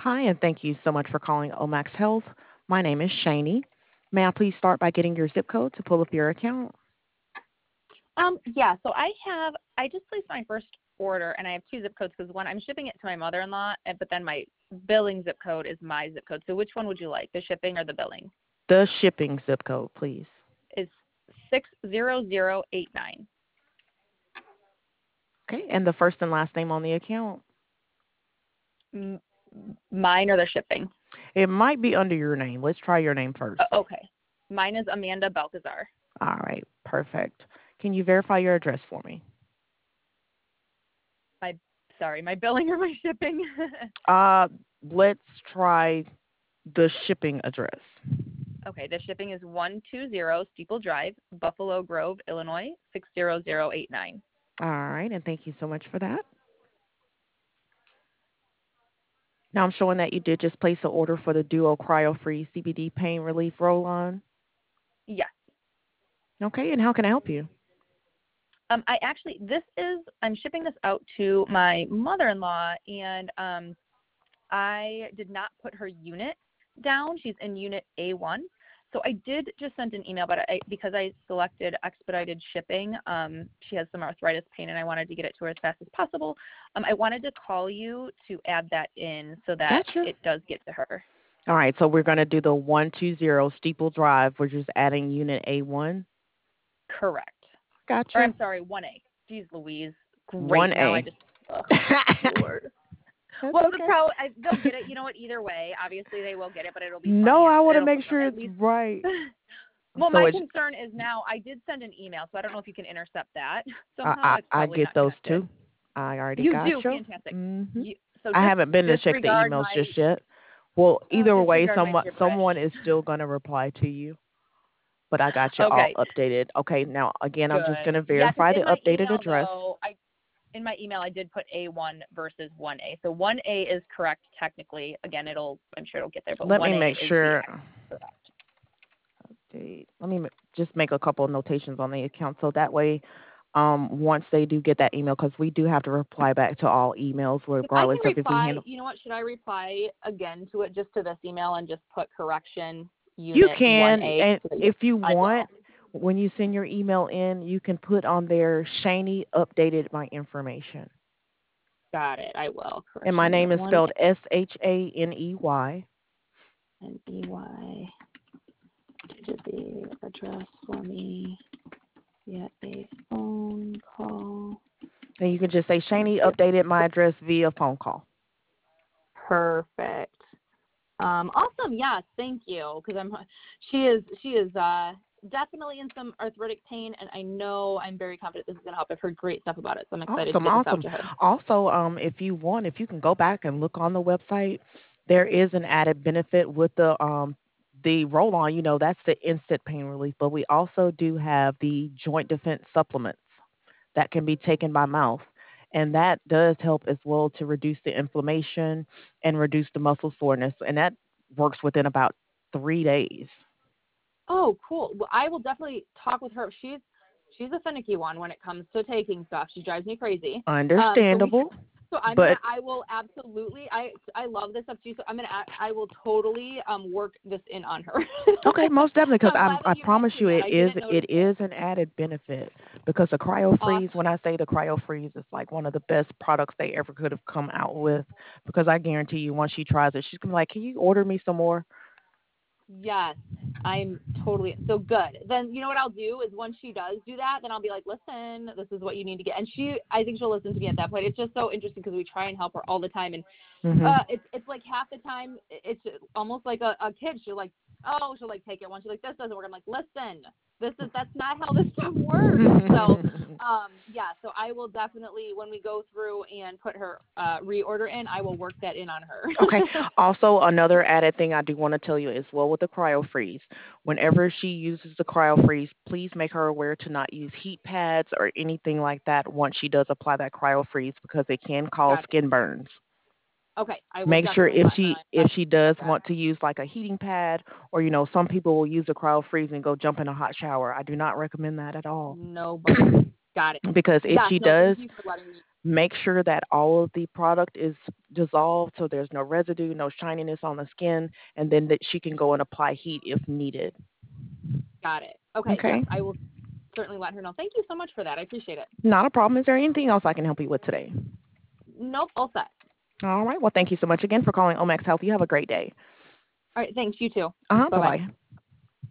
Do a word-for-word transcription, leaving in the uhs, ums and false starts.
Hi, and thank you so much for calling Omax Health. My name is Shani. May I please start by getting your zip code to pull up your account? Um, yeah, so I have, I just placed my first order, and I have two zip codes because one, I'm shipping it to my mother-in-law, and- but then my billing zip code is my zip code. So which one would you like, the shipping or the billing? The shipping zip code, please. Is six zero zero eight nine. Okay, and the first and last name on the account? M- mine or the shipping? It might be under your name. Let's try your name first. Uh, okay. Mine is Amanda Balcazar. All right, perfect. Can you verify your address for me? My, sorry, my billing or my shipping? Uh, let's try the shipping address. Okay, the shipping is one two zero Steeple Drive, Buffalo Grove, Illinois, six zero zero eight nine. All right, and thank you so much for that. Now I'm showing that you did just place an order for the Duo Cryo Free C B D Pain Relief Roll-On. Yes. Okay, and how can I help you? Um, I actually, this is, I'm shipping this out to my mother-in-law, and um, I did not put her unit down. She's in unit A one. So I did just send an email, but I, because I selected expedited shipping, um, she has some arthritis pain, and I wanted to get it to her as fast as possible. Um, I wanted to call you to add that in so that Gotcha. it does get to her. All right, so we're going to do the one two zero Steeple Drive. We're just adding unit A one. Correct. Gotcha. Or I'm sorry, one A. Jeez Louise. Great. one A. Now I just, ugh, Lord. That's Well, okay. the pro, I, they'll get it. You know what? Either way, obviously they will get it, but it'll be No, funny. I want to It'll make put them sure at it's least. right. Well, so my it's, concern is now I did send an email, so I don't know if you can intercept that I, somehow. I, It's I probably get not those connected. too. I already You got do, you. fantastic. Mm-hmm. You, so I just haven't been to check the disregard emails my just yet. Well, uh, either way, disregard my someone gibberish. someone is still going to reply to you. But I got you all Okay, updated. Okay, now again, I'm just going good. to Yeah, because verify the in my updated email address. though, I in my email I did put A one versus one A. So one A is correct technically. Again, it'll I'm sure it'll get there, but Let me one A make is the sure. correct. Update. Let me ma- just make a couple of notations on the account so that way, um, once they do get that email, because we do have to reply back to all emails If I regardless can of if we reply, handle. you know what, should I reply again to it just to this email and just put correction You unit can, one A? and if you I want, will. when you send your email in, you can put on there Shani updated my information. Got it. I will. And my Correction name unit is one spelled S H A N E Y. and E Y. Did the address for me via a phone call? And you can just say Thank Shani you. updated my address via phone call. Perfect. Um, awesome. Yes, thank you. Because I'm, she is, she is uh, definitely in some arthritic pain, and I know I'm very confident this is going to help. I've heard great stuff about it, so I'm excited to Awesome, get this out awesome. to her. Also, um, if you want, if you can go back and look on the website, there is an added benefit with the um the roll on. You know, that's the instant pain relief, but we also do have the joint defense supplements that can be taken by mouth. And that does help as well to reduce the inflammation and reduce the muscle soreness. And that works within about three days. Oh, cool. Well, I will definitely talk with her. She's she's a finicky one when it comes to taking stuff. She drives me crazy. Um, so we Understandable, so I'm gonna but I will absolutely I I love this stuff too. So I'm gonna I will totally um work this in on her. okay, most definitely, So because I'm I glad I that you promise mentioned you that. it I is didn't notice it it. is an added benefit because the cryo freeze. Awesome. When I say the cryo freeze, is like one of the best products they ever could have come out with. Because I guarantee you, once she tries it, she's gonna be like, "Can you order me some more?" Yes, I'm totally so good. Then you know what I'll do is once she does do that, then I'll be like, listen, this is what you need to get. And she, I think she'll listen to me at that point. It's just so interesting because we try and help her all the time, and Mhm. uh, it's it's like half the time it's almost like a, a kid. She'll like, oh, she'll like take it once. She's like, this doesn't work. I'm like, listen, this is that's not how this stuff works. So, um, yeah. So I will definitely when we go through and put her uh, reorder in, I will work that in on her. Okay. Also, another added thing I do want to tell you as well with the cryo freeze. Whenever she uses the cryo freeze, please make her aware to not use heat pads or anything like that once she does apply that cryo freeze because it can cause Gotcha. skin burns. Okay, I will Make sure definitely if let her she know. if I she about does that. want to use like a heating pad or you know some people will use a cryo freeze and go jump in a hot shower. I do not recommend that at all. Nobody. Got it. Because if Yeah, she no, thank does, you for letting me. make sure that all of the product is dissolved so there's no residue, no shininess on the skin, and then that she can go and apply heat if needed. Got it. Okay, yes, Okay? I will certainly let her know. Thank you so much for that. I appreciate it. Not a problem. Is there anything else I can help you with today? Nope, all set. All right. Well, thank you so much again for calling Omax Health. You have a great day. All right, thanks. You too. Uh huh. Bye Bye bye. bye.